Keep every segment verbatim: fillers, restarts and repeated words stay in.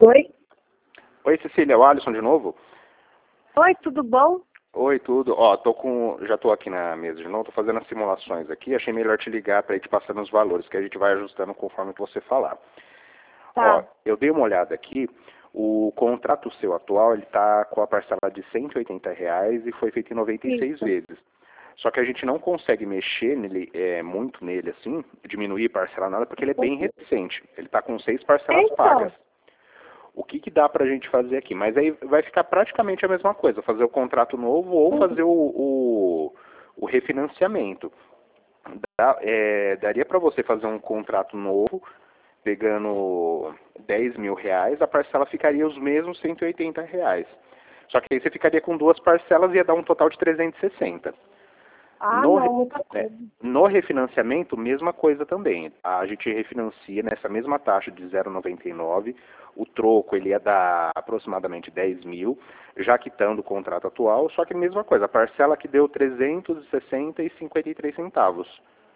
Oi? Oi, Cecília, é o Alisson de novo? Oi, tudo bom? Oi, tudo. Ó, tô com, já tô aqui na mesa de novo, tô fazendo as simulações aqui, achei melhor te ligar para ir te passando os valores, que a gente vai ajustando conforme que você falar. Ó, Tá. eu dei uma olhada aqui, o contrato seu atual, ele tá com a parcela de cento e oitenta reais e foi feito em noventa e seis Isso. vezes. Só que a gente não consegue mexer nele, é, muito nele assim, diminuir parcela nada, porque ele é bem recente. Ele tá com seis parcelas pagas. Então, O que, que dá pra gente fazer aqui? Mas aí vai ficar praticamente a mesma coisa, fazer o contrato novo ou uhum. fazer o, o, o refinanciamento. Dá- é, daria para você fazer um contrato novo, pegando dez mil reais, a parcela ficaria os mesmos cento e oitenta reais. Só que aí você ficaria com duas parcelas e ia dar um total de trezentos e sessenta. Ah, No, re- não, muita né, coisa. no refinanciamento, mesma coisa também. A gente refinancia nessa mesma taxa de zero vírgula noventa e nove. O troco ele ia dar aproximadamente dez mil, já quitando o contrato atual, só que mesma coisa. A parcela que deu trezentos e sessenta e cinquenta e três centavos.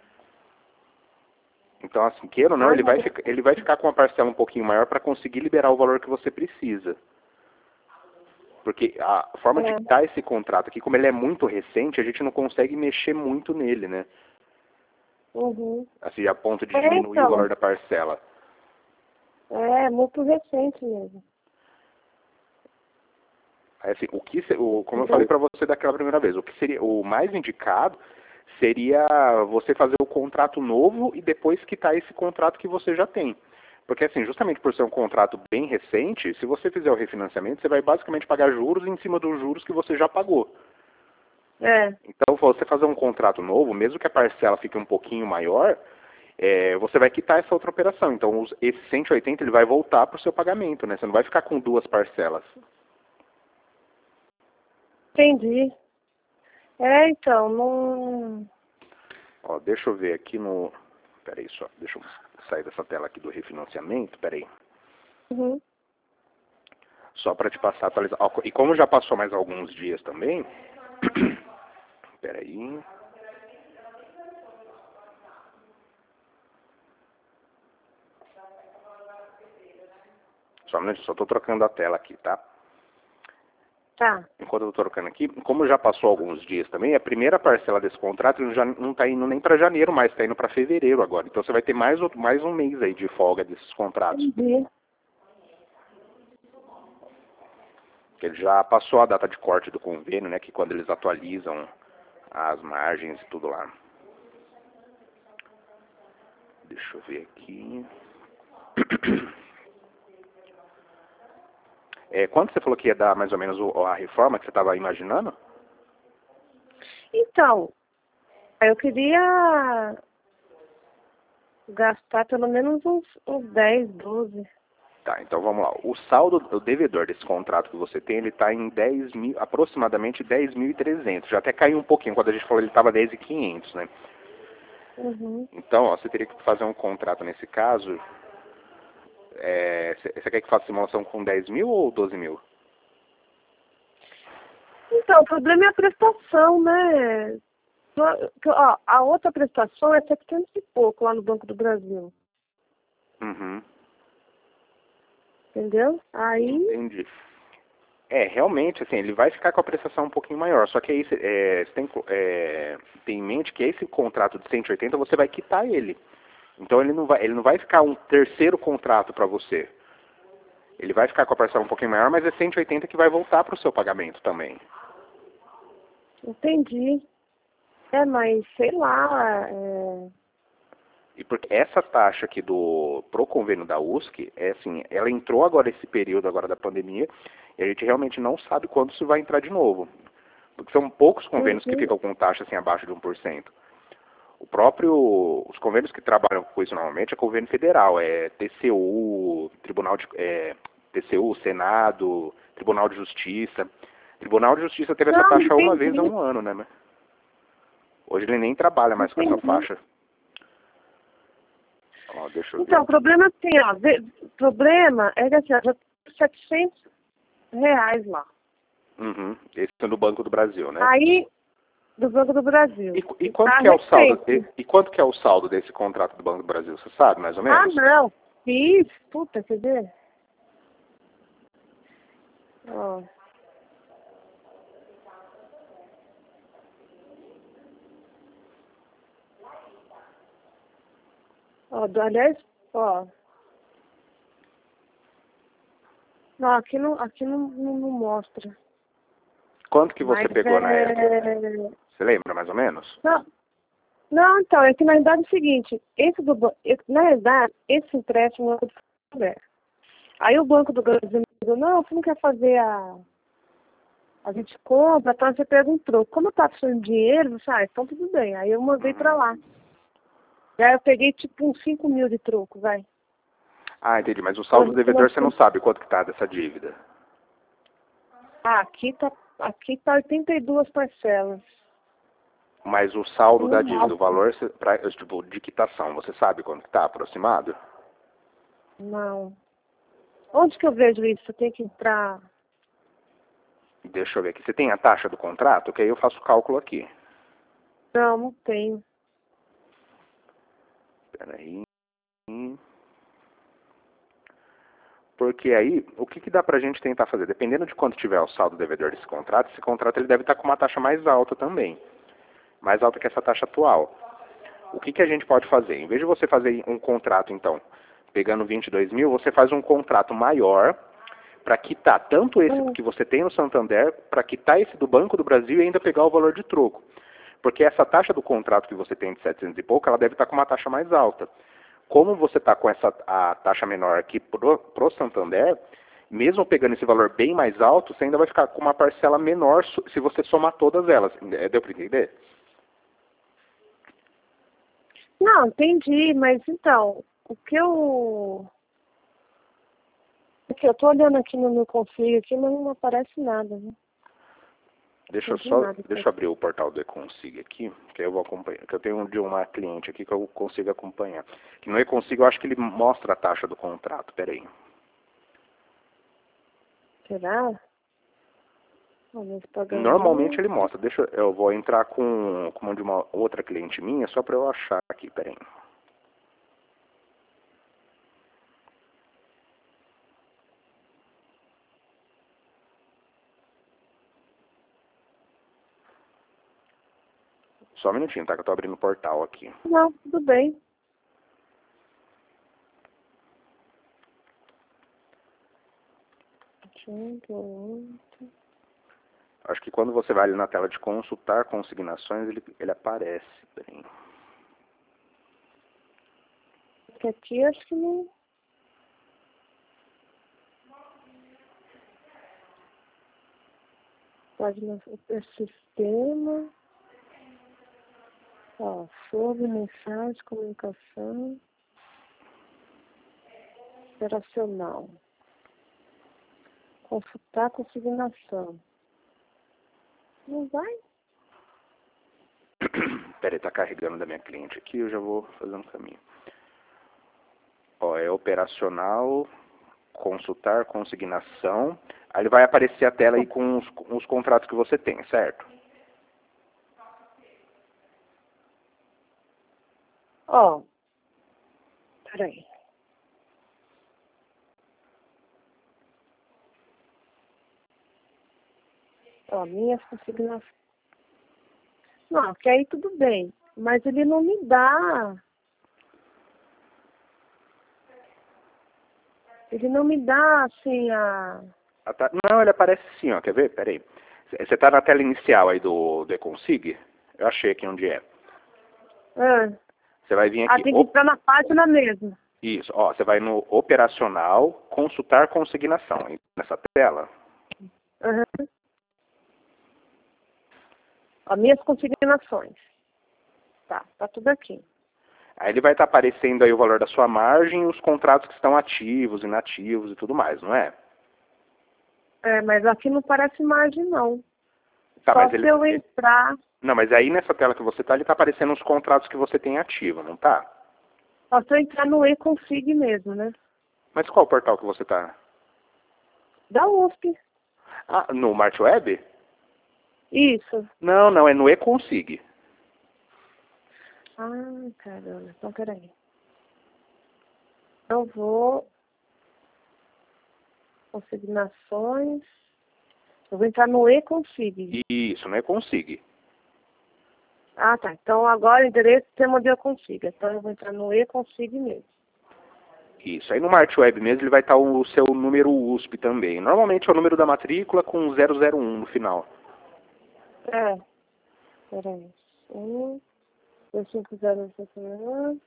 Então, assim, queira ou não, Ah, ele não. vai, ficar, ele vai ficar com uma parcela um pouquinho maior para conseguir liberar o valor que você precisa. Porque a forma de É. quitar esse contrato aqui, como ele é muito recente, a gente não consegue mexer muito nele, né? Uhum. Assim, a ponto de É, diminuir o valor então. da parcela. É, muito recente mesmo. Aí, assim, o que, se- o, como eu falei Entendeu? para você daquela primeira vez, o que seria o mais indicado seria você fazer o contrato novo e depois quitar esse contrato que você já tem. Porque, assim, justamente por ser um contrato bem recente, se você fizer o refinanciamento, você vai basicamente pagar juros em cima dos juros que você já pagou. É. Então, você fazer um contrato novo, mesmo que a parcela fique um pouquinho maior, é, você vai quitar essa outra operação. Então, os, esse cento e oitenta ele vai voltar para o seu pagamento, né? Você não vai ficar com duas parcelas. Entendi. É, então, não. Ó, deixa eu ver aqui no... Peraí só, deixa eu sair dessa tela aqui do refinanciamento, peraí. Uhum. Só para te passar a atualização. Ó, e como já passou mais alguns dias também... Peraí... Só um minuto, só estou trocando a tela aqui, tá? Tá. Enquanto eu estou trocando aqui, como já passou alguns dias também, a primeira parcela desse contrato ele já não está indo nem para janeiro mais, está indo para fevereiro agora. Então você vai ter mais, outro- mais um mês aí de folga desses contratos. Entendi. Ele já passou a data de corte do convênio, né? Que quando eles atualizam as margens e tudo lá. Deixa eu ver aqui. É, quanto você falou que ia dar mais ou menos o- a reforma que você estava imaginando? Então, eu queria gastar pelo menos uns, uns dez, doze. Tá, então vamos lá. O saldo, o devedor desse contrato que você tem, ele está em dez mil, aproximadamente dez mil e trezentos. Já até caiu um pouquinho, quando a gente falou ele estava dez mil e quinhentos, né? Uhum. Então, ó, você teria que fazer um contrato nesse caso. É, você você quer que faça simulação com dez mil ou doze mil? Então, o problema é a prestação, né? Ó, a outra prestação é setecentos e pouco lá no Banco do Brasil. Uhum, Entendeu? Aí, entendi. É, realmente, assim, ele vai ficar com a prestação um pouquinho maior. Só que aí você é, você tem, é, tem em mente que esse contrato de cento e oitenta você vai quitar ele. Então ele não vai, ele não vai ficar um terceiro contrato para você. Ele vai ficar com a parcela um pouquinho maior, mas é cento e oitenta que vai voltar para o seu pagamento também. entendi. É, mas sei lá. É... E porque essa taxa aqui do pro convênio da U S C, é assim, ela entrou agora esse período agora da pandemia, e a gente realmente não sabe quando isso vai entrar de novo. Porque são poucos convênios que Uhum. ficam com taxa assim abaixo de um por cento. O próprio, os convênios que trabalham com isso normalmente é convênio federal, é T C U, Tribunal de, é, T C U, Senado, Tribunal de Justiça. Tribunal de Justiça teve essa Não, taxa uma vez há entendi. um ano, né? Mas hoje ele nem trabalha mais com essa Entendi. faixa. Ó, deixa eu ver Então, o aqui. problema é assim, ó. vê- O problema é que assim, ó, já tem setecentos reais lá. Uhum. Esse é do Banco do Brasil, né? Aí, do Banco do E, Brasil. e E quanto tá que é o saldo? E, recente. e quanto que é o saldo desse contrato do Banco do Brasil? Você sabe, mais ou Ah, menos? não. Fiz. Puta, quer ver? Ó. Ó, do- aliás, ó. Não, aqui não, aqui não, não, não mostra. Quanto que você Mas pegou na época? é... Você lembra mais ou menos? Não, não, então, é que na verdade é o seguinte, esse do, ban- eu- na verdade, esse empréstimo é do Santander. Aí o Banco do Brasil me falou, não, você não quer fazer a... A gente compra, então você pega um troco. Como eu tava precisando de dinheiro, eu falei, ah, então tudo bem. Aí eu mandei pra Uhum. lá. E aí eu peguei tipo uns cinco mil de troco, vai. Ah, entendi. Mas o saldo do devedor você não sabe quanto que tá dessa dívida. Ah, aqui tá, aqui tá oitenta e duas parcelas. Mas o saldo da Não dívida, o mostra. valor pra, tipo, de quitação, você sabe quanto que tá aproximado? Não. Onde que eu vejo isso? Eu tenho que entrar. Deixa eu ver aqui. Você tem a taxa do contrato? Que aí eu faço o cálculo aqui. Não, não tenho. Peraí. Porque aí, o que, que dá pra gente tentar fazer? Dependendo de quanto tiver o saldo devedor desse contrato, esse contrato ele deve estar com uma taxa mais alta também. Mais alta que essa taxa atual. O que, que a gente pode fazer? Em vez de você fazer um contrato, então, pegando vinte e dois mil, você faz um contrato maior para quitar tanto esse Hum. que você tem no Santander, para quitar esse do Banco do Brasil e ainda pegar o valor de troco. Porque essa taxa do contrato que você tem de setecentos e pouco, ela deve estar com uma taxa mais alta. Como você está com essa a taxa menor aqui pro, pro Santander, mesmo pegando esse valor bem mais alto, você ainda vai ficar com uma parcela menor se você somar todas elas. Deu para entender? Não, entendi, mas então, o que eu. Aqui, eu tô olhando aqui no meu config aqui, mas não aparece nada, né? Deixa Não eu entendi só, nada. deixa eu abrir o portal do Econsig aqui, que aí eu vou acompanhar. Que eu tenho um de uma cliente aqui que eu consigo acompanhar. Que no Econsig eu acho que ele mostra a taxa do contrato. Peraí. Será? Olha, esse Normalmente pagamento. ele mostra. Deixa eu, eu vou entrar com, com uma de uma outra cliente minha só para eu achar aqui. Peraí. Só um minutinho, tá? Que eu tô abrindo o portal aqui. Não, tudo bem. Acho que quando você vai ali na tela de consultar consignações, ele, ele aparece. Peraí. Porque aqui acho que não. Página do sistema. Ó, sobre mensagem, comunicação. Operacional. Consultar consignação. Não vai? Peraí, tá carregando da minha cliente aqui, eu já vou fazer um caminho. Ó, é operacional, consultar consignação. Aí ele vai aparecer a tela aí com os, com os contratos que você tem, certo? Ó, peraí. Ó, minhas consignações. Não, que aí tudo bem. Mas ele não me dá. Ele não me dá, assim, a. Ah, tá. Não, ele aparece sim, ó. Quer ver? Peraí. Você tá na tela inicial aí do, do Econsig? Eu achei aqui onde é. Ah, Você vai vir ah aqui. tem que Op... entrar na página mesmo. Isso, ó. Você vai no operacional, consultar consignação. Aí, nessa tela. Uhum. Ó, minhas consignações. Tá, tá tudo aqui. Aí ele vai estar aparecendo aí o valor da sua margem e os contratos que estão ativos, inativos e tudo mais, não é? É, mas aqui não parece margem, não. Tá, Só mas se ele... eu entrar. Não, mas aí nessa tela que você tá, ele tá aparecendo os contratos que você tem ativo, não tá? Só se eu entrar no e-config mesmo, né? Mas qual portal que você tá? Da U S P. Ah, no Mart Web? Isso. Não, não, é no Econsig. Ah, caramba. Então, peraí. Eu vou. Consignações. Eu vou entrar no e-config. Isso, não é consigo. Ah, tá. Então agora o endereço tem modelo config. Então eu vou entrar no e-config mesmo. Isso. Aí no Mart Web mesmo ele vai estar o seu número U S P também. Normalmente é o número da matrícula com zero zero um no final. É. Peraí. Um, dois, cinco, zero, sete, nove.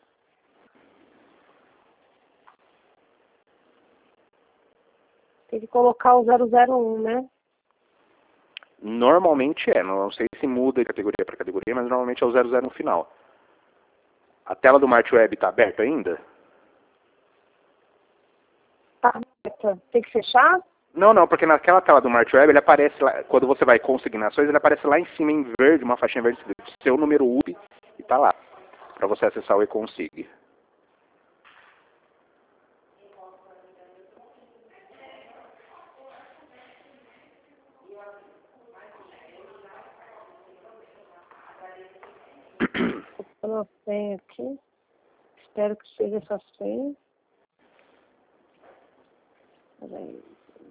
Tem que colocar o zero zero um, né? Normalmente é. Não sei se muda de categoria para categoria, mas normalmente é o zero zero no final. A tela do Mart Web está aberta ainda? Tá aberta. Tem que fechar? Não, não, porque naquela tela do Mart Web, ele aparece lá, quando você vai consignações, ele aparece lá em cima em verde, uma faixinha verde, seu número U B, e tá lá, para você acessar o e-config. Eu não tenho aqui. Espero que seja essa senha. Peraí.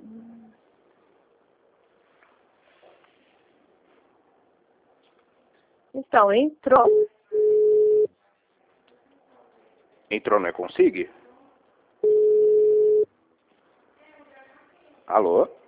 Então, entrou. Entrou no e-config? Alô?